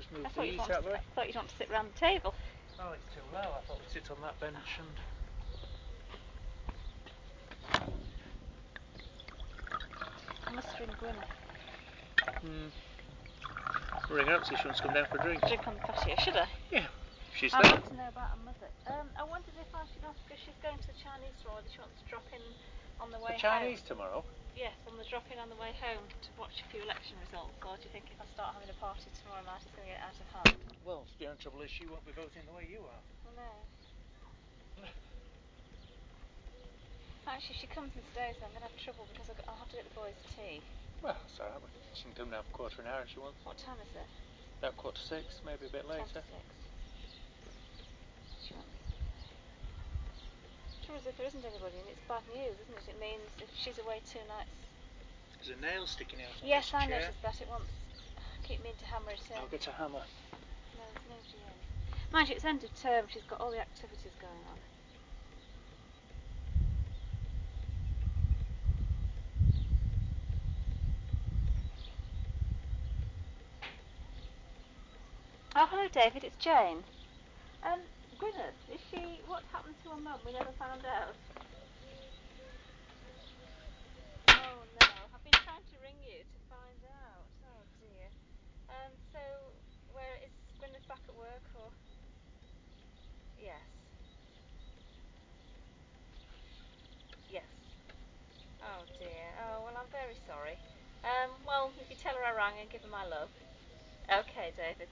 move I thought these that way. I thought you'd want to sit round the table. Oh, it's too low. I thought we'd sit on that bench and... I must ring Gwyneth. Ring her up, see if she wants to come down for a drink. Drink on the patio, should I? Yeah, if she's I there. want to know about her mother. I wondered if I should ask her if she's going to the Chinese store, whether she wants to drop in on the way The Chinese home. tomorrow? Yes, on the drop in on the way home to watch a few election results. Or do you think if I start having a party tomorrow night it's going to get out of hand? Well, the only trouble is she won't be voting the way you are. No. Actually, if she comes and stays, I'm going to have trouble because I'll have to get the boys tea. Well, that's alright. She can come down for quarter an hour if she wants. What time is it? About 5:45, maybe a bit later. 6. She won't be there. The trouble is, if there isn't anybody, and it's bad news, isn't it? It means if she's away 2 nights. There's a nail sticking out on Yes, this I chair. noticed that. It wants. Keep meaning to hammer it in. I'll get a hammer. No, there's nobody in. Mind you, it's end of term. She's got all the activities going on. Oh, hello, David. It's Jane. Gwyneth, is she? What happened to her mum? We never found out. Oh no, I've been trying to ring you to find out. Oh dear. So where is Gwyneth back at work or? Yes. Yes. Oh dear. Oh well, I'm very sorry. Well, if you tell her I rang and give her my love. Okay, David.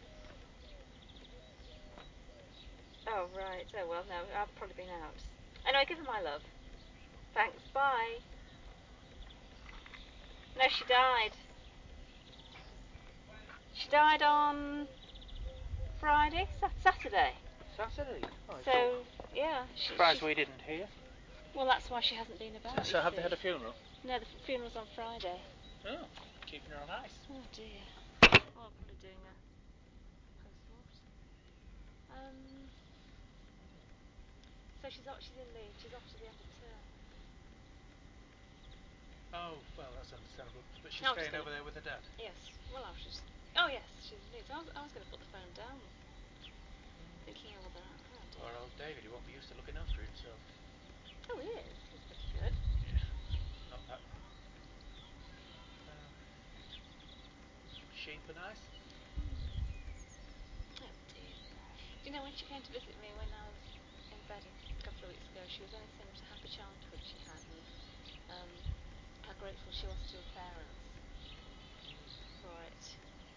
Oh right. Oh well, no, I've probably been out. Anyway, give her my love. Thanks. Bye. No, she died. She died on Friday, Saturday. Saturday? Oh, So yeah. Surprised we didn't hear. Well, that's why she hasn't been about. So have they had a funeral? No, the funeral's on Friday. Oh, keeping her on ice. Oh dear. Well, I'm probably doing a post-mortem. So she's off to the end of term. Oh, well, that's understandable. But she's staying over there with her dad? Yes. Well, oh yes, she's indeed. I was going to put the phone down. Thinking over that. Oh dear. Poor old David, he won't be used to looking after himself. Oh, he is. He's pretty good. Yeah. Not that. Sheep are nice? Oh dear. Do you know when she came to visit me when I was in bed a couple of weeks ago, she was only saying what a happy childhood she had and how grateful she was to her parents for it.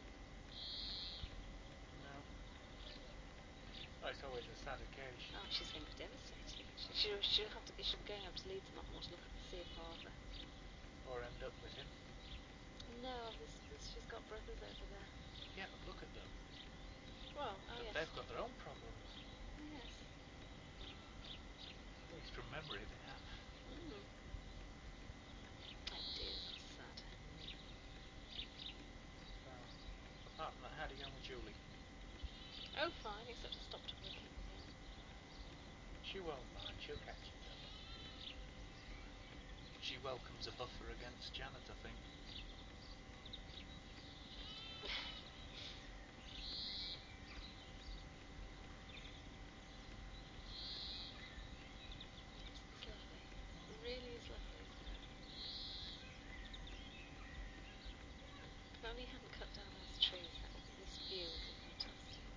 No. Oh, it's always a sad occasion. Oh, she's going to be devastated. She'll be going over to Leeds and want to look at see her father. Or end up with him. No, she's got brothers over there. Yeah, but look at them. Well, yes. They've got their own problems. Yes. At least from memory they have. Oh dear, that's sad. So, apart from that, how'd you go with Julie? Oh, fine, except I stopped working again. She won't mind, she'll catch it up. She welcomes a buffer against Janet, I think. It's lovely. It really is lovely, isn't it? If only you hadn't cut down those trees, this view would be fantastic.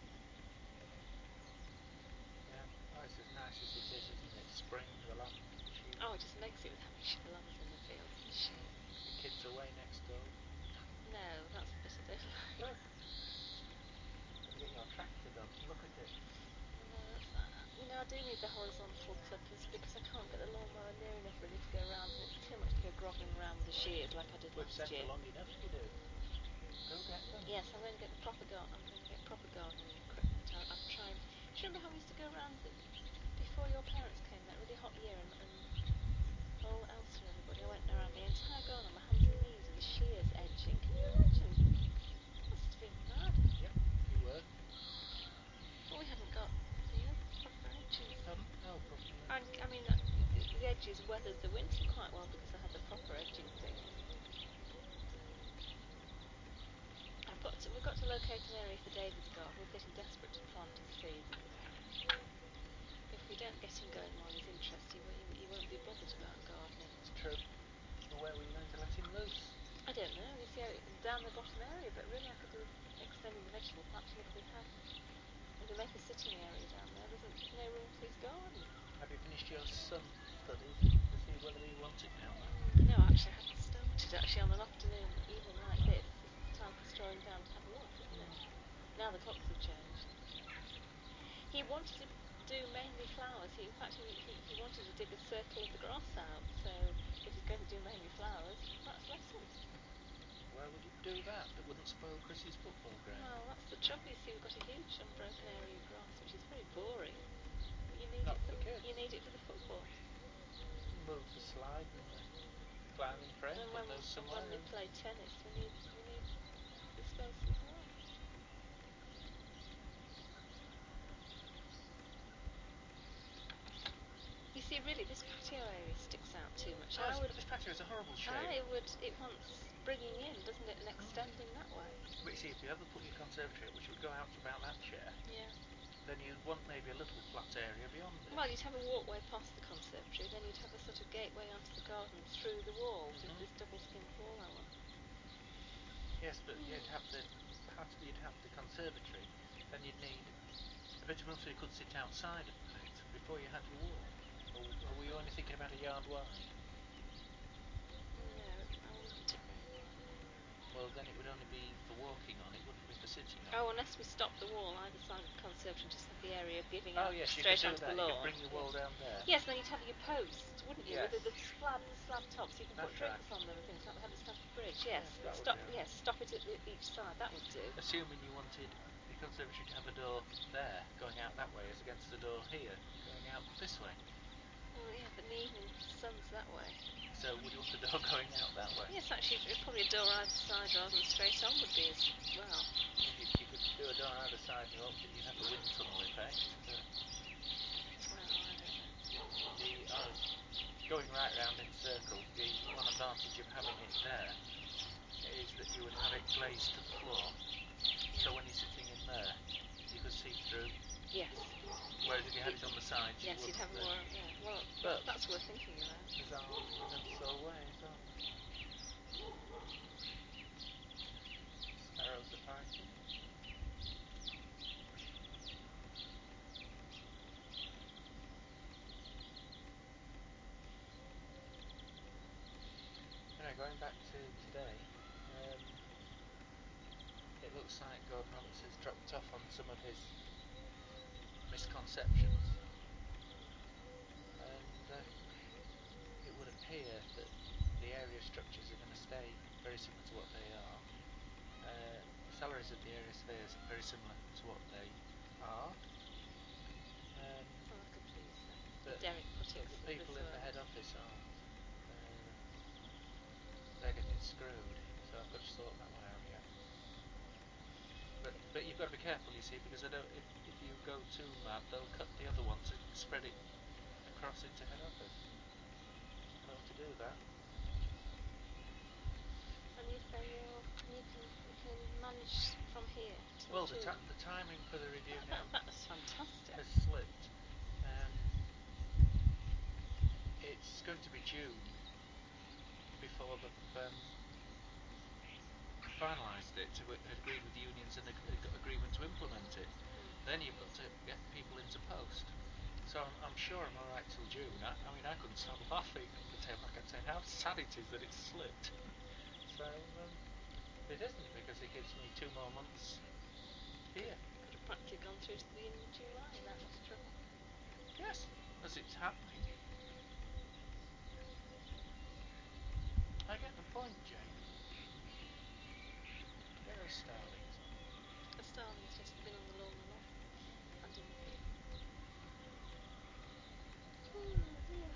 Yeah, oh, it's as nice as it is, isn't it? Spring, the land, sheep. Oh, it just makes it with having lambs in the fields and sheep. The kids away next door. No, that's the bit I don't like. Look. Gotta get your tractor done. Look at it. No, I do need the horizontal clippers because I can't get the lawnmower near enough really to go round, and it's too much to go grovelling round with the shears like I did We've last said year. for long enough you do. Go get them. Yes, I'm going to get proper gardening equipment. I've tried. Do you remember how we used to go around before your parents came that really hot year and all Elsa and everybody? I went around the entire garden on my hands and knees with the shears edging. Can you imagine? Must have been mad. Yep, you were. But we haven't got proper edges. No, proper. I mean, the edges weathered the winter quite well because I had the proper edging thing. We've got to locate an area for David's garden. We're getting desperate to plant his trees again. If we don't get him going while he's interested, he won't be bothered about gardening. It's true. But where were you going to let him loose? I don't know. You see, down the bottom area, but really I could do with extending the vegetable patch, and if we make a sitting area down there, there's no room for his garden. Have you finished your son's studies to see whether he wants it down there? No, actually, I haven't started. Actually, on an afternoon evening like this is the time for strolling down to have a look, isn't it? Now the clocks have changed. He wanted to do mainly flowers. In fact, he wanted to dig a circle of the grass out. So if he's going to do mainly flowers, that's let him. Where would you do that? That wouldn't spoil Chrissy's football ground. Well, that's the trouble. You see, we've got a huge unbroken area of grass, which is very boring. But you need Not it for kids. You need it for the football. Move the slide and the climbing frame, And put those somewhere. when we play tennis, we need the space as well. You see, really, this patio area sticks out too much. This patio is a horrible shape. It wants bringing in, doesn't it, and extending that way. But you see, if you ever put your conservatory up, which would go out to about that chair, Yeah. then you'd want maybe a little flat area beyond it. Well, you'd have a walkway past the conservatory, then you'd have a sort of gateway onto the garden through the wall with this double skinned wall I want. Yes, but you'd have the conservatory, then you'd need a bit of room so you could sit outside a bit before you had your wall. Or were you only thinking about a yard wide? No, I wouldn't particularly mind. Well, then it would only be for walking on, it wouldn't be for sitting on. Oh, unless we stop the wall either side of the conservatory and just have the area giving out straight onto the lawn. You could bring your wall down there. Yes, then you'd have your posts, wouldn't you? Yes. With the slab tops, you can put drinks on them and things like we had at Stamford Bridge. Yes, that would do. stop it at each side. That would do. Assuming you wanted the conservatory to have a door there, going out that way, as against the door here, going out this way. Well, yeah, but in the evening, the sun's that way. So would you want the door going out that way? Yes, actually, probably a door either side rather than straight on would be as well. You could do a door either side and hope that you'd have the wind tunnel effect. Well, I don't know. Going right round in circles, the one advantage of having it there is that you would have it glazed to the floor. Yeah. So when you're sitting in there, you could see through. Yes. Whereas if you had it on the sides, yes, you'd have more. Yeah. Well, but that's worth thinking about. There's arguments all ways, aren't there? Sparrows are fighting. Anyway, going back to today, it looks like Gordon Roberts has dropped off on some of his misconceptions, and it would appear that the area structures are going to stay very similar to what they are. Salaries of the area surveyors are very similar to what they are. I could please but Derek putting the people in the head world. office aren't. They're getting screwed, so I've got to sort that one out yet. But you've got to be careful, you see, because if you go too mad, they'll cut the other one to spread it across into head office. I don't want to do that. And you say you can manage from here till Well, June. the timing for the review now That's fantastic. has slipped. It's going to be June before they've finalised it, agreed with the unions and got agreement to implement it. Then you've got to get people into post. So I'm sure I'm alright till June. I mean, I couldn't stop laughing at the tail back and saying how sad it is that it's slipped. So it isn't, because it gives me 2 more months here. Could have practically gone through to the end of July without much trouble. Yes, as it's happening. I get the point, Jane. Get those starlings on. The starlings just been on the lawn a lot. Underneath. Oh dear.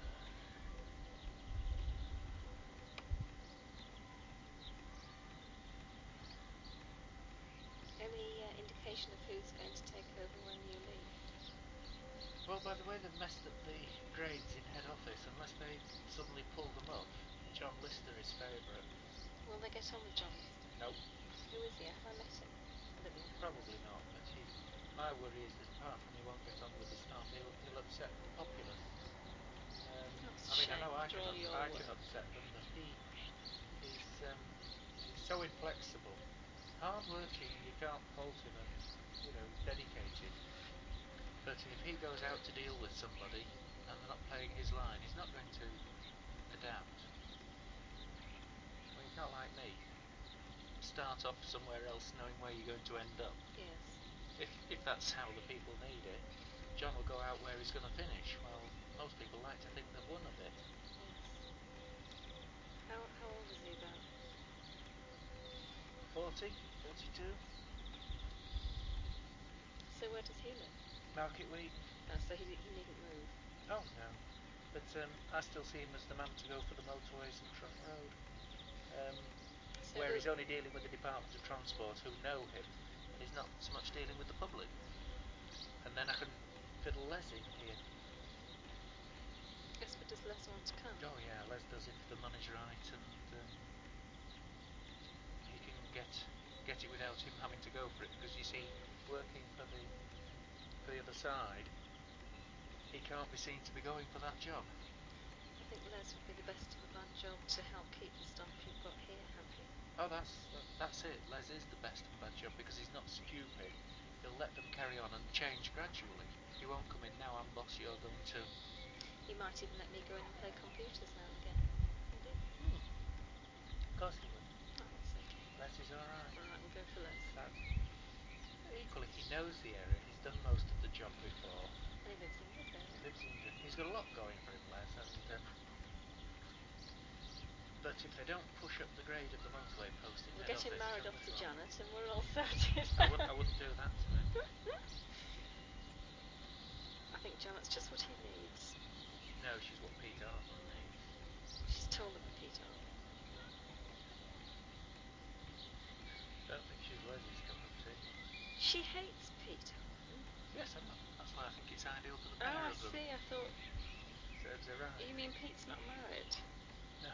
Any indication of who's going to take over when you leave? Well, by the way they've messed up the grades in head office, unless they suddenly pull them off, John Lister is favourite. Will they get on with John Lister? Nope. Who is he? Have I met him? I don't think I have. Probably worry is that apart from he won't get on with the staff, he'll upset the populace. That's I mean, I a shame know I after can all your I work. can upset them, but he's so inflexible, hard working. You can't fault him, and he's dedicated. But if he goes out to deal with somebody and they're not playing his line, he's not going to adapt. I mean, he's not like me. Start off somewhere else knowing where you're going to end up. Yes. If that's how the people need it, John will go out where he's going to finish. Well, most people like to think they've won a bit. Yes. How old is he about? 40, 42. So where does he live? Market Week. So he needn't move. Oh no, but I still see him as the man to go for the motorways and Trunk Road, So where he's only dealing with the Department of Transport, who know him, and he's not so much dealing with the public. And then I can fiddle Les in here. Yes, but does Les want to come? Oh yeah, Les does if the money's right, and he can get it without him having to go for it. Because you see, working for the other side, he can't be seen to be going for that job. I think Les would be the best of a bad job to help keep the staff you've got here happy. Oh, that's it. Les is the best of a bad job because he's not stupid. He'll let them carry on and change gradually. He won't come in now. I'm boss. You're going to. He might even let me go in and play computers now and again. Would he? Of course he would. Oh, that's okay. Les is all right. All right, we'll go for Les. Equally, he knows the area. He's done most of the job before. And he lives in the area. He's got a lot going for him, Les. And but if they don't push up the grade of the motorway posting, We'll head get him office, married tell off this to one. Janet and we're all sorted. I wouldn't do that to him. I think Janet's just what he needs. No, she's what Pete Artman needs. She's taller than Pete Artman. Don't think she's Leslie's cup of tea. She hates Pete Artman. Yes, I know. That's why I think it's ideal for the pair Oh, I of them. see. I thought. Serves her right. You mean Pete's not married? No.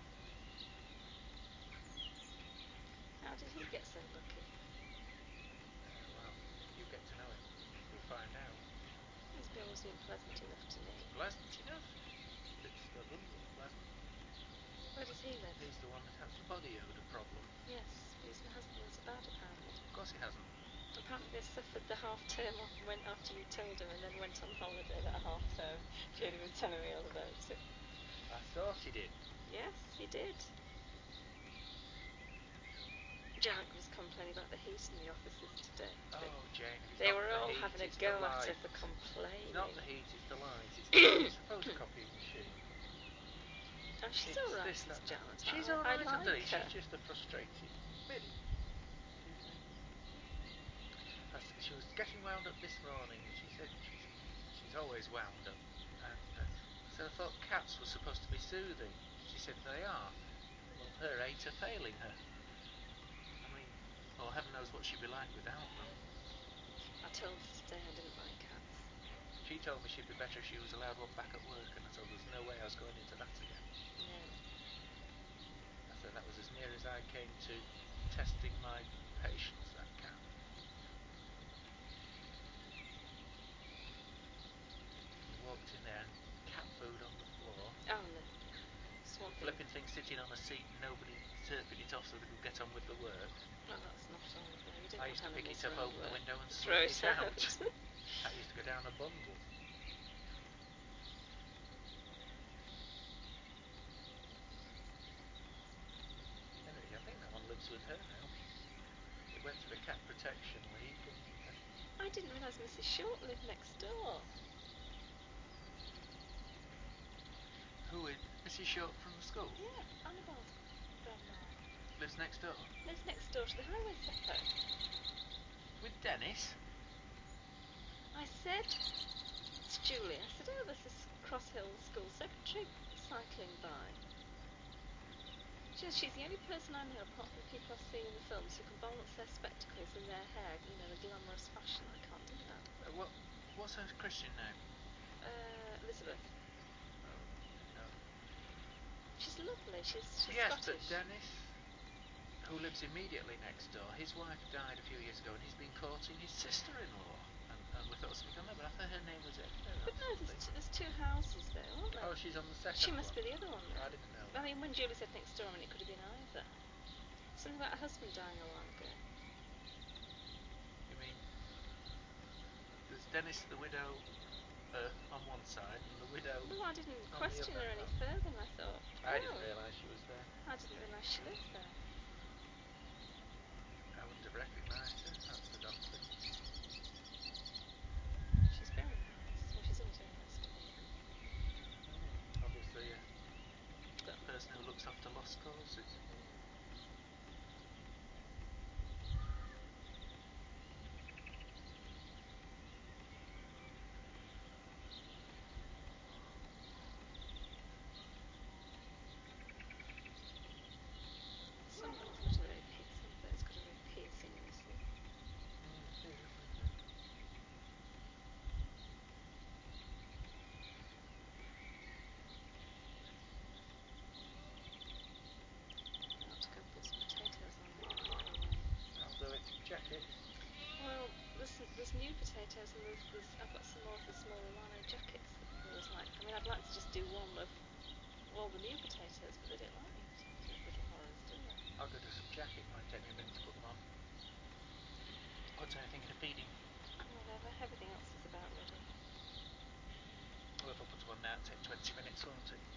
How did he get so lucky? Well, you get to know him. You'll find out. He's always been pleasant enough to me. Pleasant enough? Bit stubborn, but pleasant. Where does he live? He's the one that has the body odour problem. Yes, but he hasn't been so bad apparently. Of course he hasn't. Apparently they suffered the half term off and went after you told him and then went on holiday that half term. Julie was telling me all about it. I thought he did. Yes, he did. Jack was complaining about the heat in the offices today. Oh, Jane, if it's They not were the all heat, having a it's go the at light. her for complaining. It's not the heat, it's the light. It's the photocopying machine. Oh, she's It's alright, this, is that. Janet. She's I alright like underneath. her. She's just a frustrated biddy. She was getting wound up this morning, and she said she's always wound up. And so I thought cats were supposed to be soothing. She said they are. Well, her 8 are failing her. I mean, well, heaven knows what she'd be like without them. I told her today I didn't like cats. She told me she'd be better if she was allowed one back at work, and I told her there's no way I was going into that again. No. I said that was as near as I came to testing my patience, that cat. You walked in there and cat food on the floor. Oh no. Swamping. Flipping things sitting on a seat and nobody turfing it off so they could get on with the work. Oh, that's not on. No, you didn't I want used to pick animals it up, around open the work. window and Throw slip it it out. out. That used to go down a bundle. Anyway, I think that one lives with her now. It went through a cat protection league and... I didn't realise Mrs. Short lived next door. Who is Mrs. Short from the school? Yeah, Annabelle's grandma. Lives next door? Lives next door to the highway depot. With Dennis? I said to Julie, I said, oh, there's this Cross Hill school secretary cycling by. She says she's the only person I know, apart from people I've seen in the films, who can balance their spectacles in their hair, you know, the glamorous fashion. I can't do that. What's her Christian name? Elizabeth. Oh, no. She's lovely. She's Yes, Scottish. but Dennis, who lives immediately next door, his wife died a few years ago and he's been courting his sister-in-law. And And we thought of something on there, but I thought her name was Edna. But no, there's two houses there, aren't there? Oh, she's on the second She one. must be the other one then. I didn't know I that. mean, when Julie said next door, I mean, it could have been either. Something about her husband dying a while ago. You mean there's Dennis the widow on one side and the widow Well, I didn't on question the other. her any further, and I thought, I didn't realise she was there. I didn't realise she lived there. I wouldn't have recognised her. That's the doctor. She's very nice. Well, she's always very nice to me. Obviously, that person who looks after lost causes. Some of it's got a very piercing whistle. It is, isn't it? I ought to go and put some potatoes on the microwave. I'll do it. Jackets. Well, there's new potatoes, and I've got some more of the small Romano jackets that always like. I mean, I'd like to just do one of all the new potatoes, but they don't like new potatoes, little horrors, do they? I'll go do some jackets. Might take me a minute to put them on. What's anything in a feeding? Whatever. Everything else is about ready. Well, if I put them on now, it'll take 20 minutes, won't it?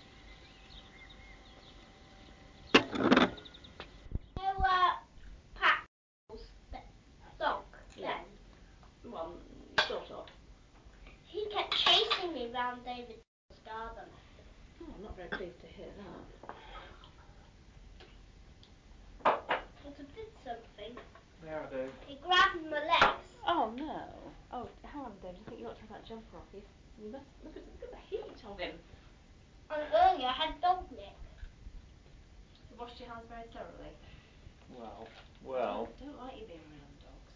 Dog, Yeah. then. Well, sort of. He kept chasing me round David's garden. Oh, I'm not very pleased to hear that. But I did something. Yeah, I do. He grabbed my legs. Oh no. Oh, hang on, David. I think you ought to have that jumper off. You must look at the heat of him. And earlier I had dog lick. You washed your hands very thoroughly. Well. Don't like you being around dogs.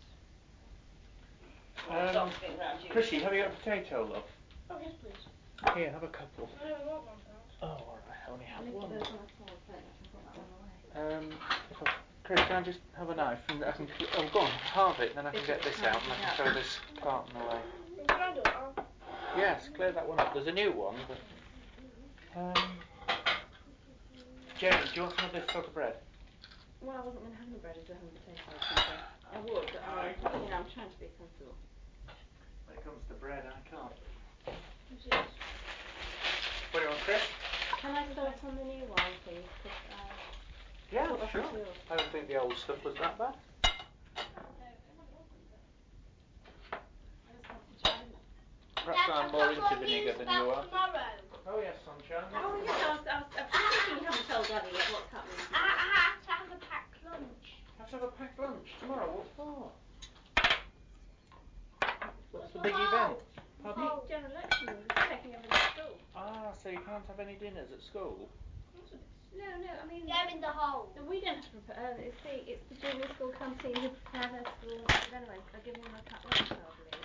Um, Dogs being around you. Chrissy, have you got a potato, love? Oh, yes, please. Here, have a couple. I only want one, thanks. Oh, alright, I only have I'll one. put those on a smaller plate. I can put that one away. Chris, can I just have a knife and I can... Oh, go on, halve it, then I can get this out and I can throw this carton away. Can I do it all? Yes, clear that one up. There's a new one, but... Jamie, do you want some of this sort of bread? Well, I wasn't going to have any bread if I had potatoes. Either. I would, but I'm trying to be sensible. When it comes to bread, I can't. Yes. What do you want, Chris? Can I start on the new one, please? Yeah, Put that sure. onto yours. I don't think the old stuff was that bad. I just wanted to try them. Perhaps I'm more into vinegar than you are. Tomorrow. Oh yes, sunshine. Oh yes, I was thinking you haven't told Daddy yet what's happening. I have to have a packed lunch. Have to have a packed lunch tomorrow. What for? What's the For big Hull. event? Pardon? Hull. General election, we're taking everything to school. Ah, so you can't have any dinners at school? No, I mean... They're in the hole. No, we don't have to prepare. It's the junior school canteen who prepare their school. But anyway, I give them a packed lunch, I believe.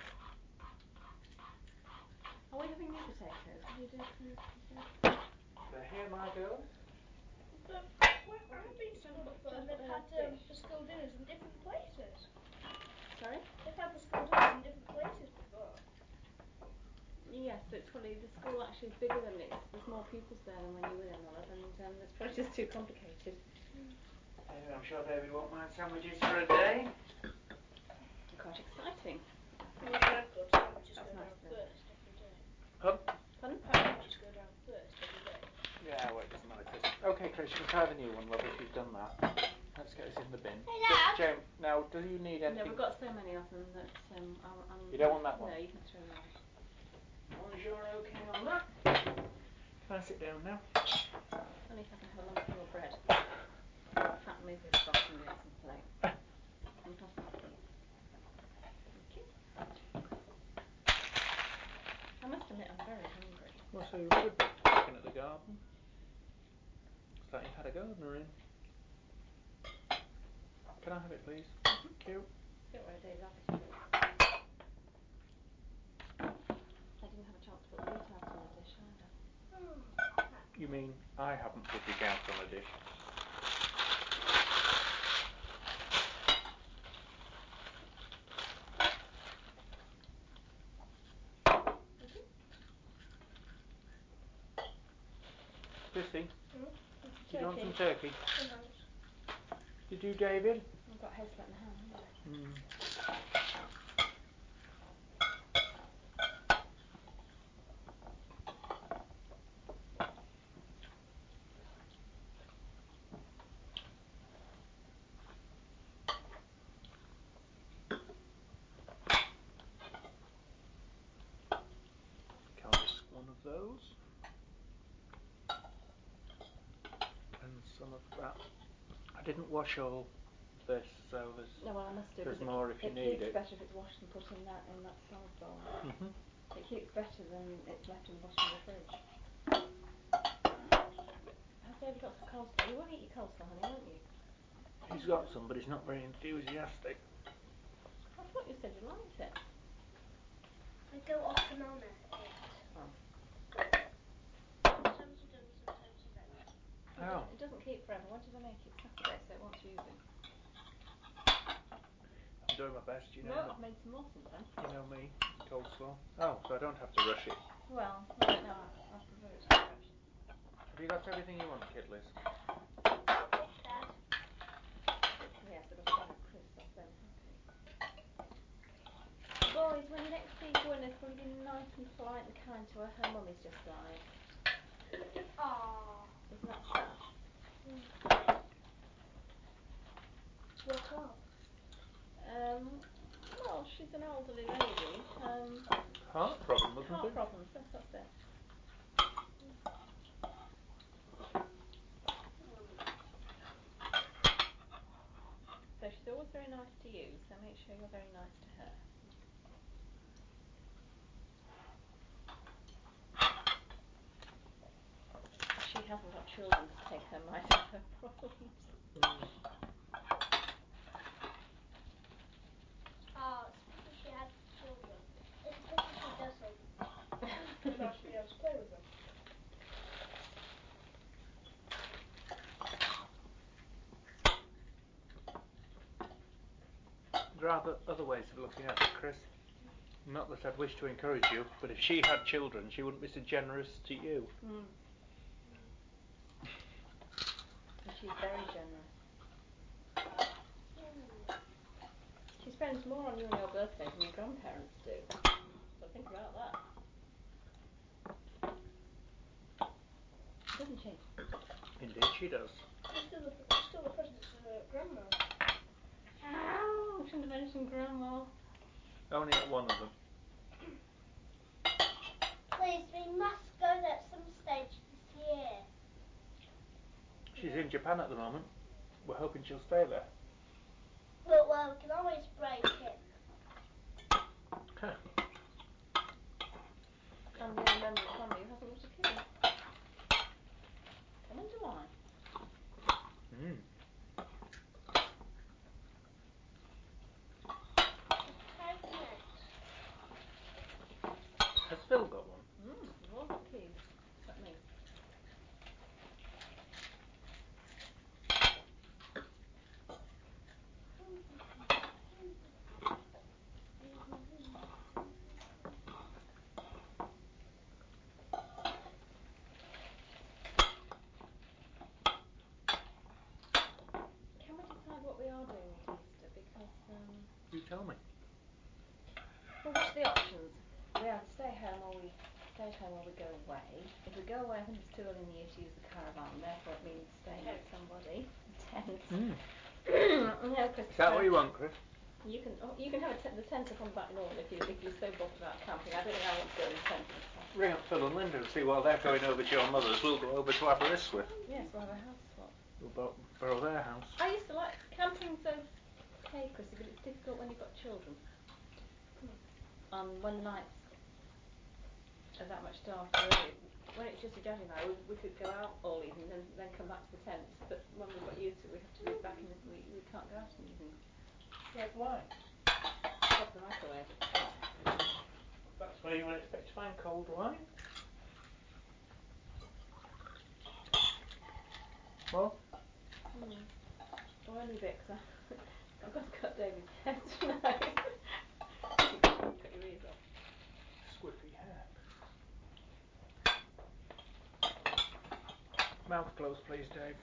Are we having new potatoes? Can you do it for us? They're here, my girl. But I've been to school before and they've had the school dinners in different places. Sorry? They've had the school dinners in different places before. Yes, but it's probably the school actually is bigger than it. There's more pupils there than when you were in, Olive, and it's probably just too complicated. Anyway, I'm sure David won't mind sandwiches for a day. Quite exciting. Well, I've got sandwiches That's go nice down though. first every day. Pardon? Pardon? Sandwiches go down first every day. Yeah, well, it doesn't matter, Chris. Okay, Chris, you can try the new one, love, if you've done that. Let's get this in the bin. Hello. Jane, now, do you need anything? No, we've got so many of them that You don't want that one? No, you can throw them away. As long as you're okay on that. Can I sit down now? Only if I can have a lump of your bread. Fat movie across and get some plate. Thank you. I must admit I'm very hungry. Well, so you would be looking at the garden. Looks like you've had a gardener in. Can I have it, please? Thank you. Don't worry, David, I'll pick it up. I didn't have a chance to put the wheat out on the dish either. You mean I haven't put it out on a dish? Chrissy, did you want Turkey. some turkey? No thanks. Did you, David? I've got head split in the hand, haven't I? Mm. Can I whisk one of those? And some of that. I didn't wash all this, so No, well, I must do. there's 'Cause more if you it need keeps it. better if it's washed and put in that salad bowl. Mm-hmm. It keeps better than it's left in the bottom of the fridge. Has David got some coleslaw? You won't eat your coleslaw, honey, won't you? He's got some, but he's not very enthusiastic. I thought you said you liked it. I go off and on it. Oh. Sometimes you don't, sometimes you don't. How? It doesn't keep forever. When did I make it? Saturday, so it wants using. I'm doing my best, you know. No, I've made some more since then. You know me, coleslaw. Oh, so I don't have to rush it. Well, I don't know. I prefer it to fresh. Have you got everything you want, Kidlis? Dad. Yes, I've got to show Chris. That's then happy. Boys, when next see Gwyneth, will you be nice and polite and kind to her? Her mummy's just died. Aww. Isn't that sad? What's up? Well, she's an elderly lady. Heart problem, wasn't Heart it? problems, that's it. So she's always very nice to you, so make sure you're very nice to her. She hasn't got children to take her mind off her problems. Oh, it's because she had children. It's because she doesn't. And now she'll be able to play with them. There are other ways of looking at it, Chris. Not that I'd wish to encourage you, but if she had children, she wouldn't be so generous to you. And she's very generous. She spends more on you and your birthday than your grandparents do. So think about that. Doesn't she? Indeed, she does. It's still the present to her grandma. Oh, shouldn't have mentioned Grandma. Only at one of them. Please, we must go there at some stage this year. She's in Japan at the moment. We're hoping she'll stay there. But, well, we can always break it. Huh. I'm the only member of the family who hasn't got a kid. I wonder why. Has Phil got one? We've all got keys, except me. Can we decide what we are doing at Easter? Because, You tell me. well, what's the options? We either stay home or we go away. If we go away, I think it's too early in the year to use the caravan, therefore it means staying with somebody. Tent. No, Chris, Is that what you want, Chris? You can have the tent up on the back lawn if you're so bothered about camping. I don't think I want to go in the tent. Ring up Phil and Linda and see while they're going over to your mother's, we'll go over to Aberystwyth. Yes, we'll have a house swap. We'll borrow their house. I used to like camping's okay, Chrissy, but it's difficult when you've got children. And when the nights are that much darker, when it's just your daddy and I, we could go out all evening and then come back to the tent. But when we've got you two, we have to be back in the, we can't go out in the evening. Yes, why? Stop the microwave. That's where you would expect to find cold wine. Well? Well, only a bit, because I've got to cut David's hair tonight. Cut your ears off. Squiffy hair. close, please, Dave.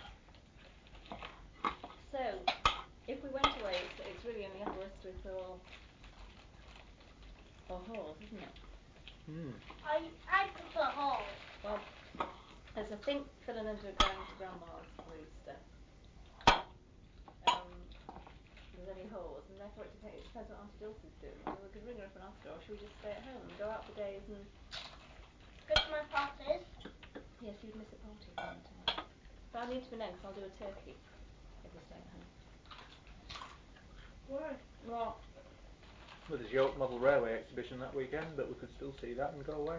So, if we went away, it's really only Aberystwyth or Hawes, isn't it? I prefer Hall. Well, as I think Phil and Linda are going to Grandma's for Easter, there's only Hawes, and therefore it depends what Auntie Dulcie's doing. So we could ring her up and ask her, or should we just stay at home and go out for days and... Go to my parties. Yes, you'd miss a party if you went away. But I need to be known because I'll do a turkey if we stay at home. Why? Well, Well, there's York Model Railway exhibition that weekend, but we could still see that and go away.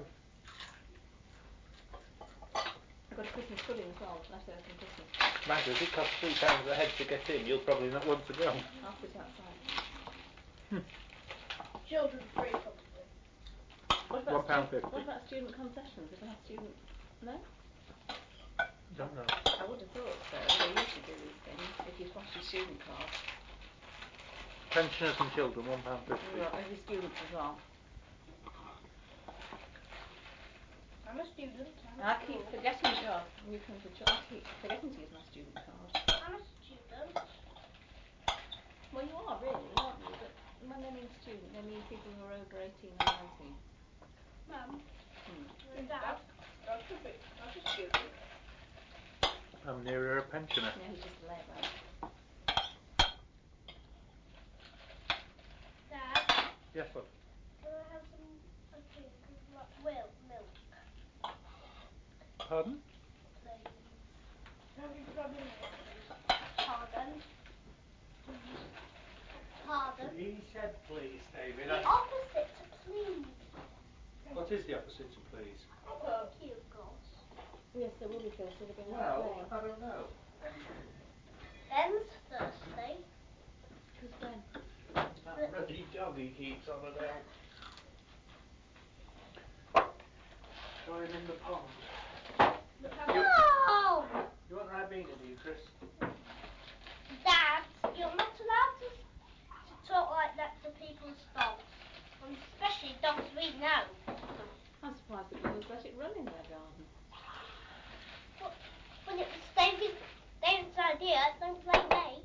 I've got a Christmas pudding as well, left over from Christmas. Mind, if it costs £3 a head to get in, you'll probably not want to go. I'll sit outside. Children free, probably. What about £1.50. What about student concessions? If I have student... No? Don't know. I would have thought so. They usually do these things if you flash your student card. Pensioners and children, £1.50. Well, maybe students as well. I'm a student. I keep forgetting to you come to I keep forgetting to use my student card. I'm a student. Well, you are really, aren't you? But when they mean student, they mean people who are over 18 or 19. Mum. Hmm. Dad. That's a student. I'm nearer a pensioner. Yeah, he's just a labour. Dad. Yes, love. Can I have a drink of milk? Pardon? Please. Have you tried milk, please? Pardon? Pardon? He said please, David. The opposite to please. What is the opposite to please? Thank you, Gus. Yes, there will be Phil, so they'll be Well, I don't know. Ben's thirsty. Who's Ben? That bloody dog he keeps on about. Throw him in the pond. No! You want Ribena, do you, Chris? Dad, you're not allowed to talk like that to people's dogs. And especially dogs we know. I'm surprised that others let it run in their garden. When it was David's idea, don't blame me.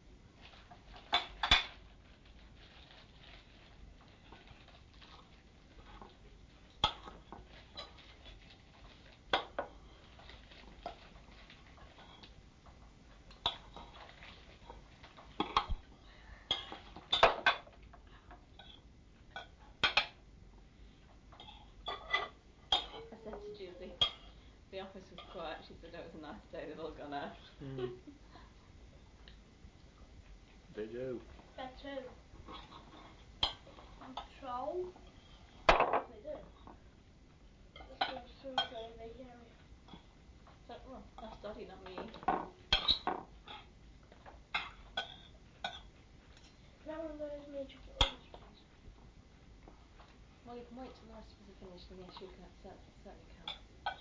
I said to Julie, the office was quiet. She said, oh, it was a nice day, they've all gone out. They do. They're two. And troll. They do. This one's through the area. So, well, that's Daddy, not me. Can I have one of those mini chocolate ones, please? Well, you can wait till the rest of us are finished, and yes, you can, certainly can.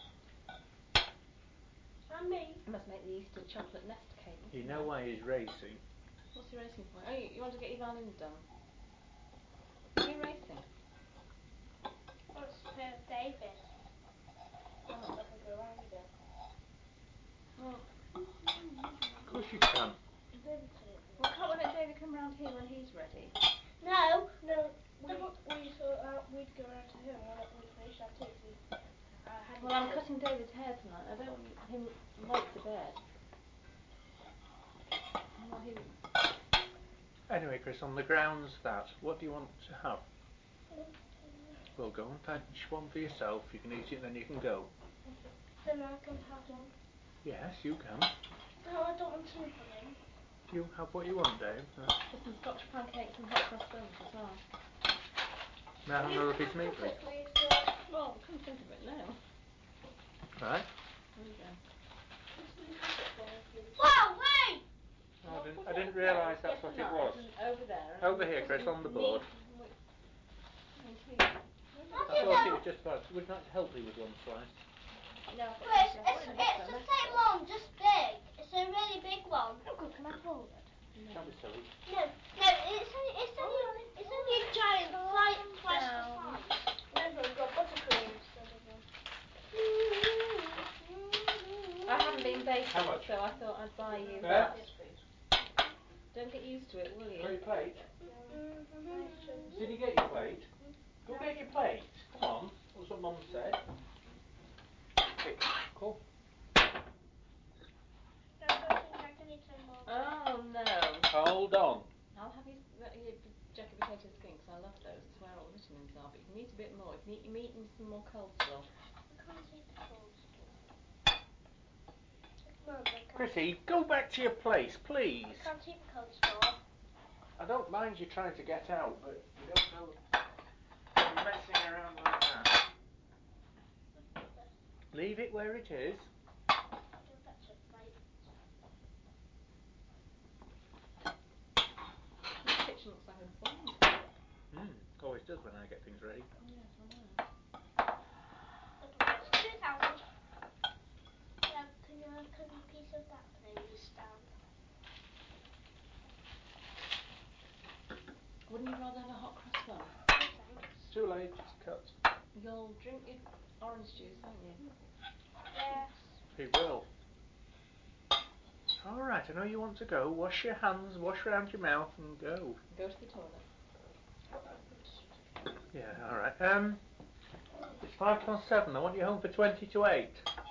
And me. I must make the Easter chocolate nest cake. You know why he's racing? What's he racing for? Oh, you want to get your violin done? Are you racing? Oh, it's for David. Oh. I can go around again. Well, Of course you can. David said it. well, can't we let David come round here when he's ready? No. We thought we'd go around to him when we finished our activity. Well, I'm cutting David's hair tonight. I don't want him late to bed. Well, Anyway, Chris, on the grounds that, what do you want to have? Well, go and fetch one for yourself. You can eat it and then you can go. Then I can have one. Yes, you can. No, I don't want any pudding. You have what you want, Dave. There's some Scotch pancakes and hot cross buns as well. May I have another piece of meat, please? Well, come think of it now. Right. There you go. Wow, wait! Oh, I didn't realise that's what it was. Over there. Over here, Chris, on the board. I I thought it was just about. Would not help me with one slice. No, Chris, it's the same one, just big. It's a really big one. Oh, good. Can I hold it? Don't be silly. No, it's only a giant twice the size. This one's got buttercream instead of one. I haven't been How much? so I thought I'd buy you Yeah? that. Don't get used to it, will you? Got your plate? Mm-hmm. Did you get your plate? Go get your plate. Come on. That's what Mum said. Okay, cool. I don't think I can eat any more. Oh no. Hold on. I'll have your jacket potato skins. I love those. It's where all the vitamins are. But you can eat a bit more. You can eat your meat and some more coleslaw. I can't eat the cold stuff. Mum, I can't. Chrissy, go back to your place, please. I can't eat the cold stuff. I don't mind you trying to get out, but you don't go messing around like that. Leave it where it is. Give that to a plate. The kitchen looks like a bomb. Always does when I get things ready. Yes, I know. Little price 2,000. Yeah, can you have a piece of that, please, Stan? Wouldn't you rather have a hot cross bun? No thanks. Too late, it's cut. You'll drink your orange juice, won't you? Yes. He will. Alright, I know you want to go. Wash your hands, wash around your mouth and go. Go to the toilet. Yeah, alright. It's 7:05. I want you home for 20 to 8.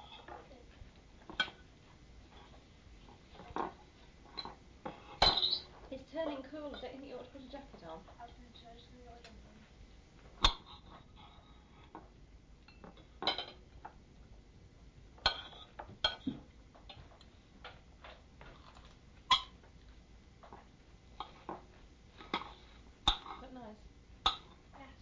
It's turning cooler. Don't you think you ought to put a jacket on? I think so. It's going to go in them. But nice. Yes.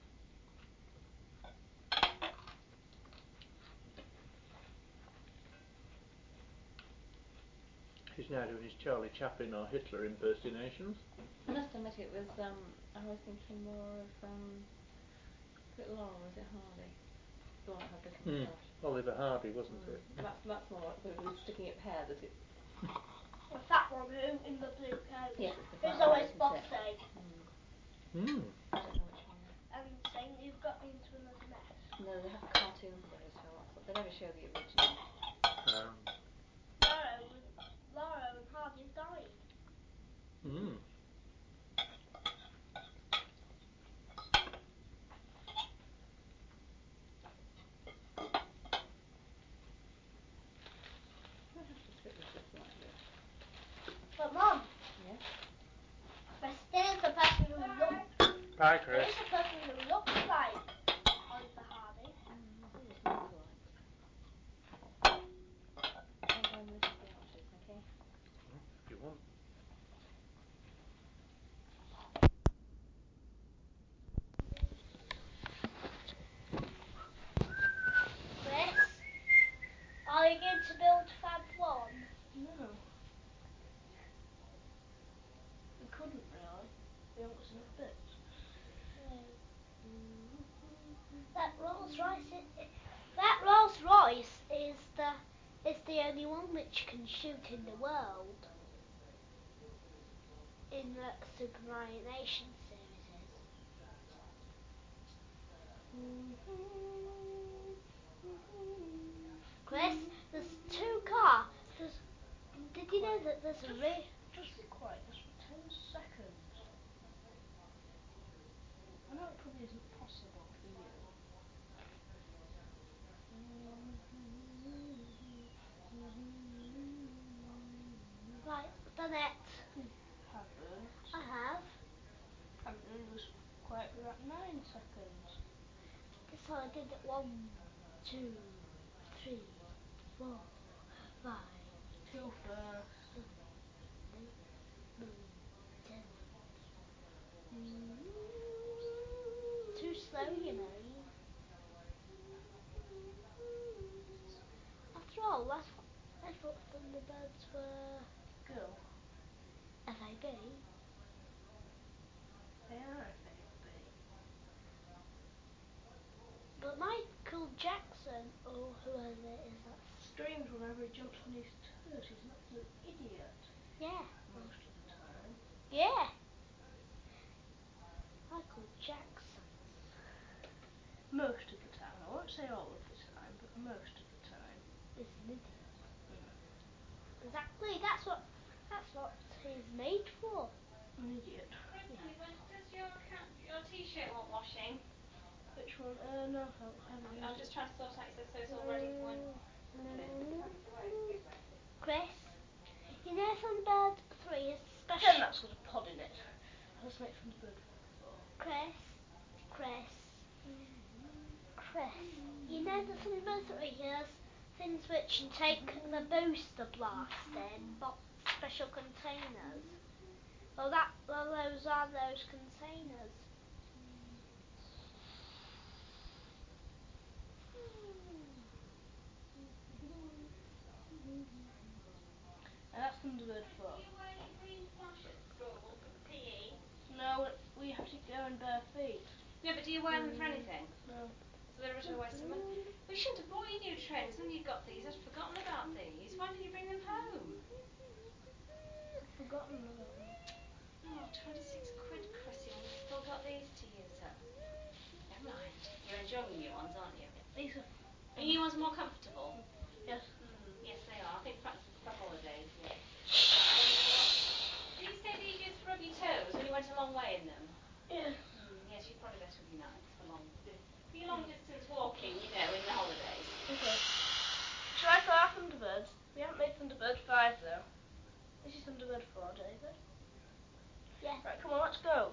He's now doing his Charlie Chaplin or Hitler impersonations. I must admit it was, I was thinking more of, was it Laurel or was it Hardy? The one that had little moustache. Oliver Hardy, wasn't it? That's more like the sticking up hair that it's... The fat one in the blue coat. Yes, it's the Who's fat one, always isn't bossy. it? I I don't know which one. saying you've got me into another mess. No, they have cartoons of those films, but they never show the original. Laura and Hardy have died. I have to sit with this like this. But Mum, Yes? there's the person who looks. Bye, Chris. There's the person who looks like Oliver Hardy. Who was lookalikes? I'm going to lift the arches, okay? If you want. Chris, are you going to build Fab 1? No. We couldn't really. We haven't got enough bits. That Rolls Royce is the only one which can shoot in the world in the Super Mario Nation series. Chris, there's 2 cars. Did you know that there's a race? Just be quiet, just for 10 seconds. I know it probably isn't possible for you. Right, done it. Haven't. I have. Haven't done this quite for about 9 seconds. This one I did it 1, 2, 3, 4, 5. Go first. 9, 10. Too slow, you know. After all, I thought Thunderbirds were Go. FAB. They are FAB. But Michael Jackson, or whoever it is, that's... Screams whenever he jumps on his toes. He's an absolute idiot. Yeah. Most of the time. Yeah. Michael Jackson. Most of the time. I won't say all of the time, but most of the time. Is an idiot. Exactly. That's what he's made for. An idiot. Does your t-shirt want washing? Which one? No, I haven't I'm used just it. trying to sort out. So it's all ready for when. Chris, you know Thunderbird 3 is Then special. that's got a pod in it. Let's make Thunderbird 4. Chris, you know the Thunderbird 3 has things which take the booster blast in special containers. Well, those are those containers. And that's Thunderbird 4. Are you wearing a green flash at school for the PE? No, we have to go in bare feet. No, but do you wear them for anything? No. So they're a waste of money. We shouldn't have bought you new trainers when you got these. I'd forgotten about these. Why didn't you bring them home? I've forgotten about them. Oh, 26 quid, Chrissy, when you've still got these to use up. Never mind. You're enjoying the new ones, aren't you? These are... Are new ones more comfortable? Yes. Yes, they are. I think perhaps it's for holidays, yeah. Did you say these used to rub your toes when you went a long way in them? Yeah. Yes, you're probably better with your Nikes for your long distance walking, in the holidays. Okay. Shall I start Thunderbirds? We haven't made Thunderbird 5 though. This is Thunderbird 4, David. Yeah. Right, come on, let's go.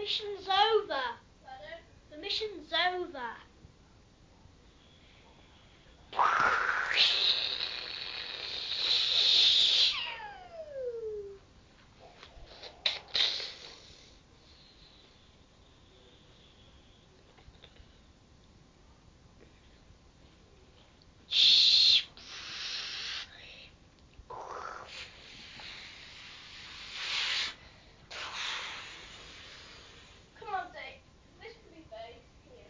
mission's over. The mission's over. Come on, Dave. This could be very here.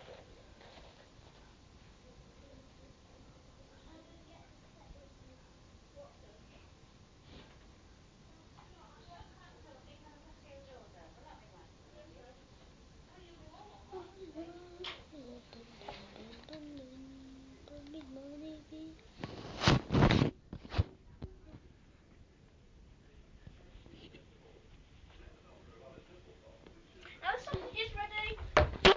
Now the sausage is ready.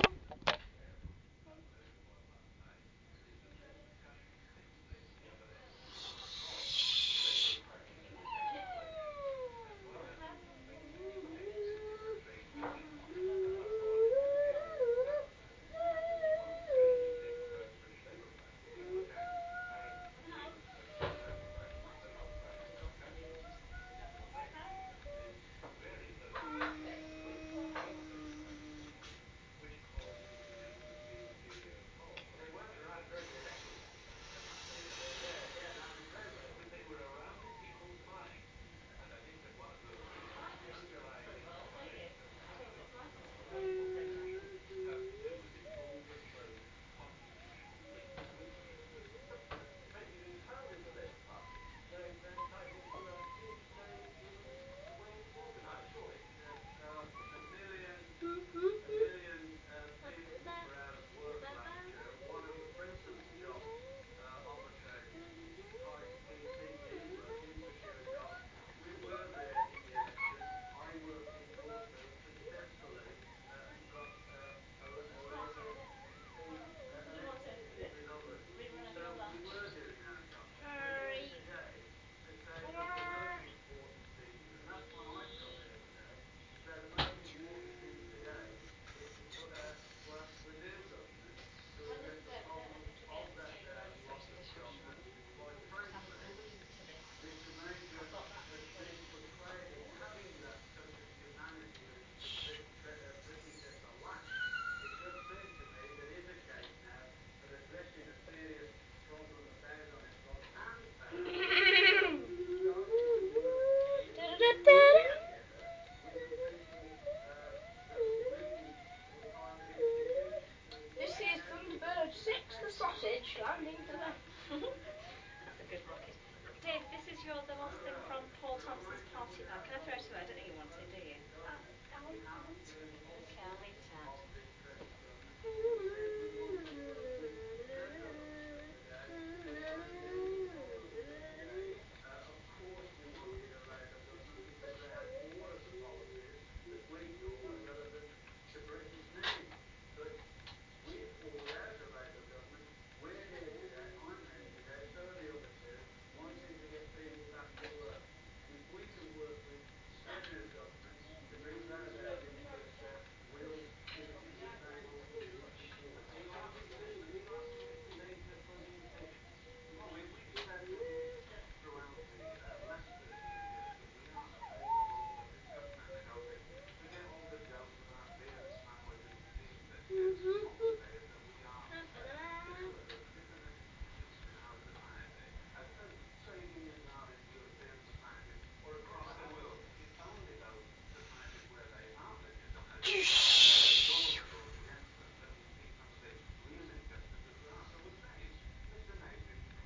This is Thunderbird 6, the sausage, landing today. That's a good rocket. Dave, this is the last thing